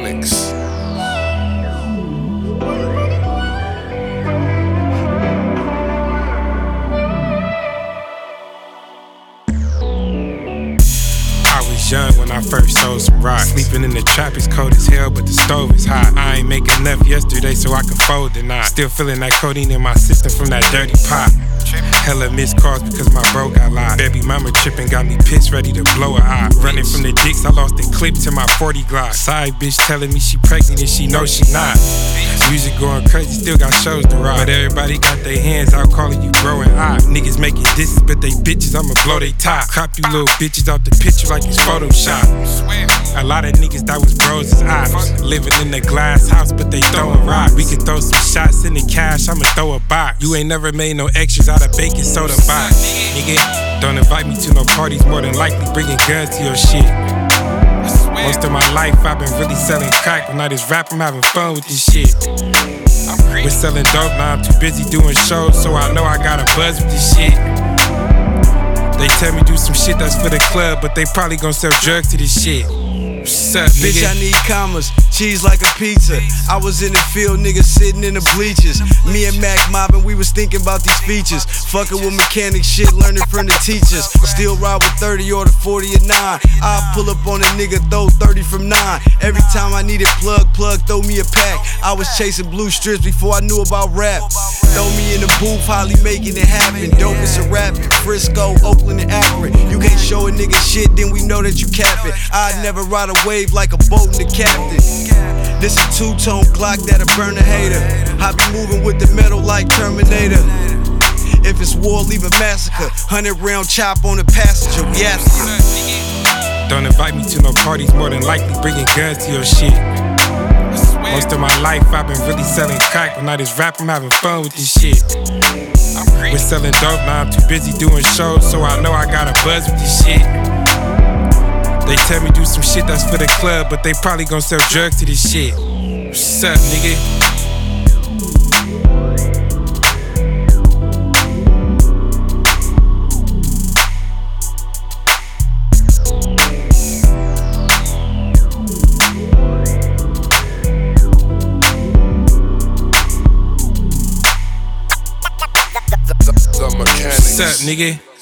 mechanics. Young when I first sold some rocks. Sleeping in the trap is cold as hell, but the stove is hot. I ain't make enough yesterday so I can fold the knot. Still feeling that codeine in my system from that dirty pot. Hella missed calls because my bro got locked. Baby mama tripping got me pissed, ready to blow her eye. Running from the dicks, I lost the clip to my 40 Glock. Side bitch telling me she pregnant and she know she not. Music going crazy, still got shows to rock. But everybody got their hands out calling you growing hot. Niggas making disses, but they bitches, I'ma blow they top. Crop you little bitches out the picture like it's Photoshop. A lot of niggas that was bros is ops. Living in a glass house, but they throwing rocks. We can throw some shots in the cash, I'ma throw a box. You ain't never made no extras out of baking soda box. Nigga, don't invite me to no parties, more than likely bringing guns to your shit. Most of my life I've been really selling crack. When I just rap, I'm having fun with this shit. We're selling dope, now I'm too busy doing shows, so I know I got a buzz with this shit. They tell me do some shit that's for the club, but they probably gon' sell drugs to this shit. What's up, nigga? Bitch, I need commas, cheese like a pizza. I was in the field, niggas sitting in the bleachers. Me and Mac mobbing, we was thinking about these features. Fucking with mechanic shit, learning from the teachers. Still ride with 30 or the 40 or 9. I pull up on a nigga, throw 30 from 9. Every time I needed plug, throw me a pack. I was chasing blue strips before I knew about rap. Throw me in the booth, highly making it happen. Dope is a rapping, Frisco, Oakland, and Akron. You can't show a nigga shit, then we know that you capping. I'd never ride a wave like a boat and the captain. This a two-tone Glock that'll burn a hater. I be moving with the metal like Terminator. If it's war, leave a massacre. 100-round chop on the passenger, we after you. Don't invite me to no parties, more than likely bringing guns to your shit. Most of my life I've been really selling crack. When I just rap, I'm having fun with this shit. We're selling dope, now I'm too busy doing shows, so I know I got a buzz with this shit. They tell me do some shit that's for the club, but they probably gon' sell drugs to this shit. What's up, nigga? The mechanics. What's up, nigga?